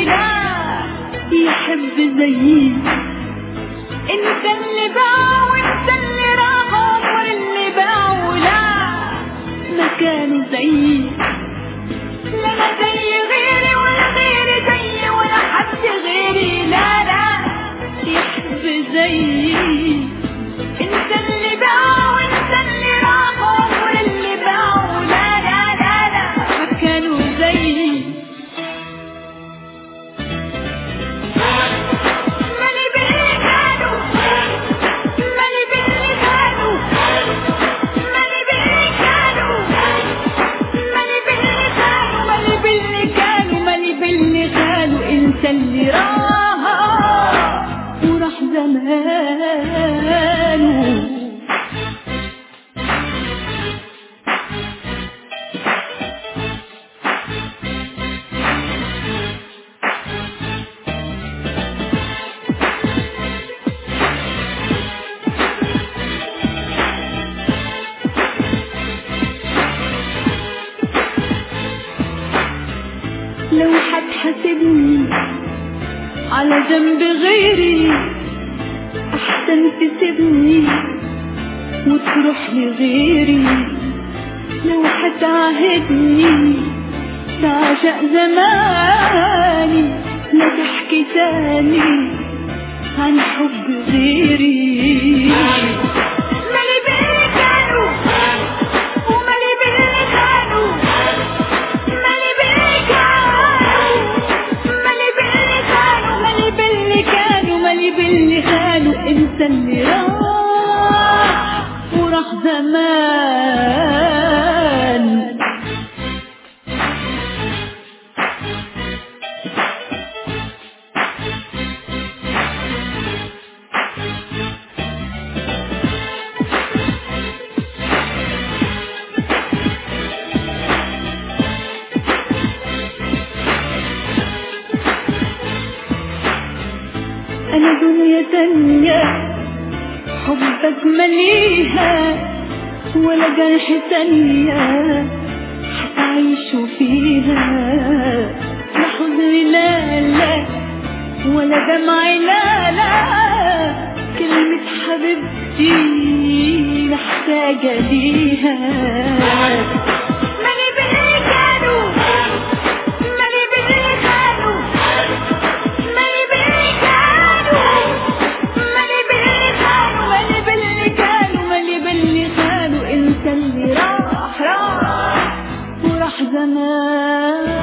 لا يحب زيي. انت اللي باع وانت اللي راح، عمر اللي باع ولا مكان زيي. لا انا زي غيري ولا غيري زيي ولا حد غيري لا لا يحب زيي. انت اللي باع وانت اللي راح، عمر اللي باع ولا لا لا لا مكانه زيي. انت اللي راح وراح زمانه. لو هتحاسبني على جنب غيري احسن تسيبني وتروح لغيري. لو هتعهدني تعشق زماني لا تحكي تاني عن حب غيري. مالي باللي كانوا ومالي باللي كانوا، مالي باللي كانوا، مالي باللي كانوا، مالي باللي كانوا، مالي باللي خانوا. انت اللي راح وراح زمان. أنا دنيا تانية حبك مليها، ولا جرح تانية حتعيشوا فيها. لا حزن لا لا ولا دمع لا لا، كلمة حبيبتي محتاجة ليها. مالي باللي كانوا، مالي باللي كانوا، مالي باللي كانوا، مالي باللي كانوا، مالي باللي كانوا، مالي باللي كانوا. انت اللي راح وراح زمان.